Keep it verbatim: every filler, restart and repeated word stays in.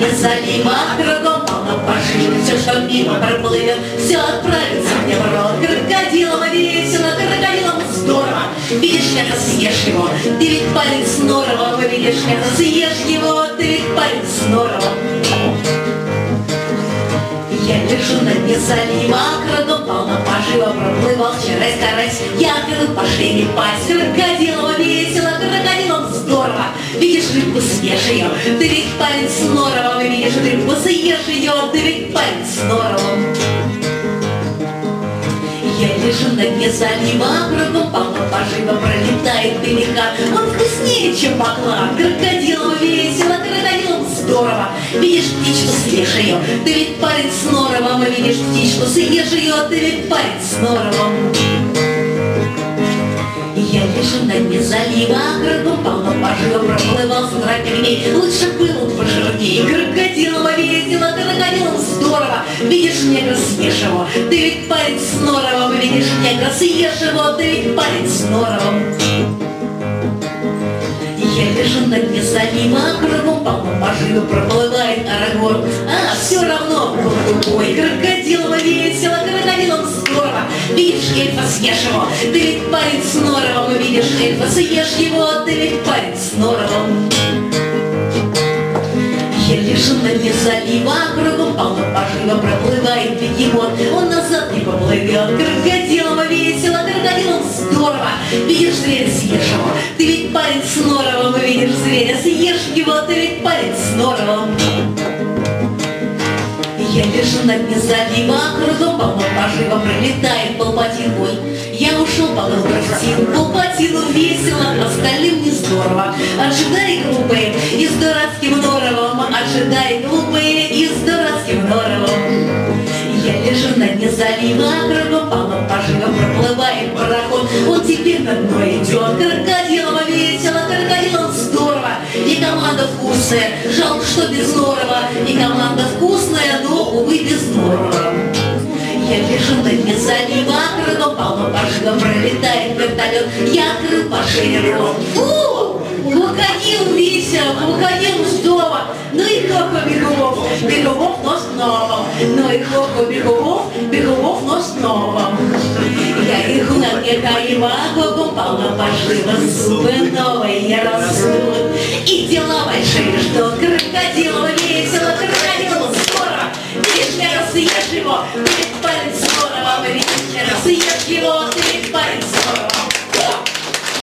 дне залива, кругом полно поживы, все, что мимо проплывет, все отправится мне в рот. Крокодилом весело, крокодилом здорово. Видишь, мясо, съешь его, ты ведь парень с норовом. Видишь, мясо, съешь его, ты ведь парень с норовом. Я лежу на дне залива, кругом полно пожива, проплывал вчера карась. Я открыл по шее пасть, крокодилом весело, крокодилом здорово. Видишь рыбку, съешь ее, ты ведь парень с норовом. Видишь рыбку, съешь ее, ты ведь парень с норовом. Я лежу на дне залива, кругом полно пожива, пролетает пеликан. Он вкуснее, чем баклан. Крокодилом весело, крокодилом здорово. Видишь птичку, съешь ее, ты ведь парень с норовом. Видишь птичку, съешь ее, ты ведь парень с норовом. Я лежу на дне залива, кругом полно пожива, проплывал с утра пельмень. Лучше был он пожирней. Крокодилом весело, крокодилом здорово. Видишь негра, съешь его, ты ведь парень с норовом. Видишь негра, съешь его, ты ведь парень с норовом. Я лежу на дне залива, кругом полно пожива, проплывает Арагорн. А, все равно был другой. Крокодилом весело, крокодилом здорово. Видишь эльфа, съешь его, ты ведь парень с норовом. Видишь эльфа, съешь его, ты ведь парень с норовом. Я лежу на дне залива, кругом полно пожива, проплывает бегемот. Он назад не поплывет. Крокодилом весело, крокодилом здорово. Видишь зверя, съешь его, ты ведь парень с норовом. Видишь зверя, съешь его, ты ведь парень с норовом. Я лежу на дне залива, кругом полно пожива, пролетает Палпатин. Ой, я ушел, подал тростину, Палпатину весело, остальным не здорово. Ожидай, глупые, и с дурацким норовом, ожидай, глупые, и с дурацким норовом. Я лежу на дне залива, кругом полно пожива, проплывает пароход. Он теперь на дно идет. Крокодилом весело, крокодилом здорово. И команда вкусная, жалко, что без норова. И команда вкусная, но, увы, без норова. Я лежу на дне залива, кругом полно пожива, пролетает вертолет. Я открыл по шее рот. Фу! Крокодил весело, крокодил здорово. Ну и хлопа бегунов, бегунов, но с новым. Ну и хлопа бегунов, бегунов, но с новым. Я лежу на дне залива, кругом полно пожива, зубы